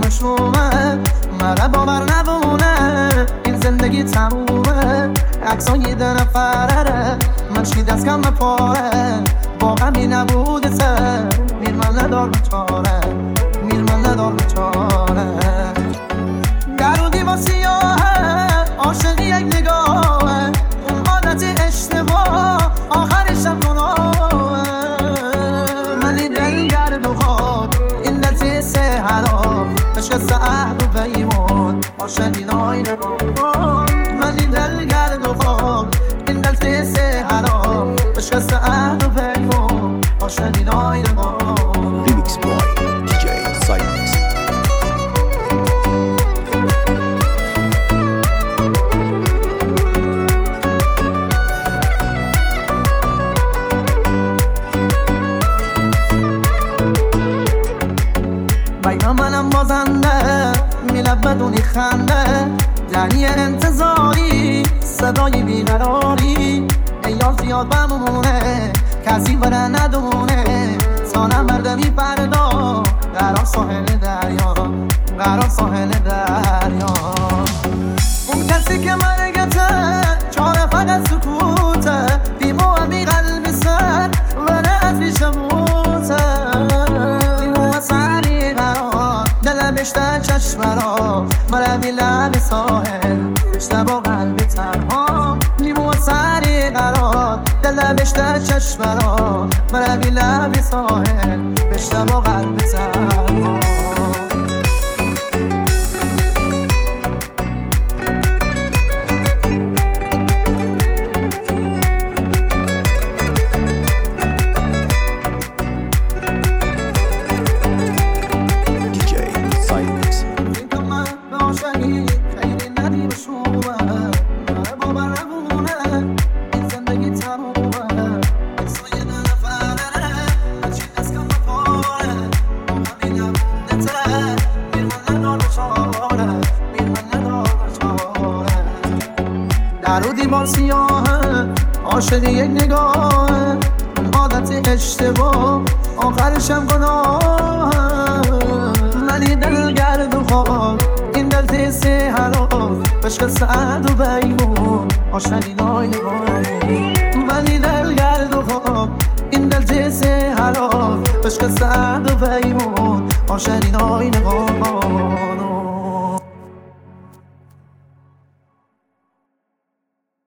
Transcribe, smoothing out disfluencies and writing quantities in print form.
شومه مرا باور نبونه این زندگی تمومه عکسان یه نفره من چی دست کم پاره واقعا می نبوده سر میر من ندار بچاره میر من ندار بچاره در و دیوار سیاهه عاشقی یک نگاهه اون عادت اشتباه آخرشم گناهه منی دلگرد و خواب این دلتی سهراب عشق سعد و پیمان عاشقی نای نگاه منی دلگرد و خواب این دلتی سهراب عشق سعد و پیمان عاشقی نای نگاه Remix Boy DJ Cylex. باینا منم بازنده میلد بدونی خنده دنی انتظاری صدای بیقراری ایال زیاد بمونه کسی بره ندونه تا نمرده می فردا قرار ساحل دریا قرار ساحل دریا اون کسی که مرگته چاره فقط سکوته بیمو همی قلب سر وره از ریشه موته بیمو سری قرار دل بشته چشمرا مرمی لب ساحل بشته با قلب تنها بیمو سری قرار دل بشته چشمرا مرمی لب ساحل بشته با قلب تنها در و دیوار سیاهه عاشق یک نگاهه اون عادت اشتباه آخرشم گناهه منی دلگرد و خواب این دل تیسه حرام عشق سعد و بیمون عاشقی نای نگاهی منی دلگرد و خواب این دل تیسه حرام عشق سعد و بیمون عاشقی نای نگاهی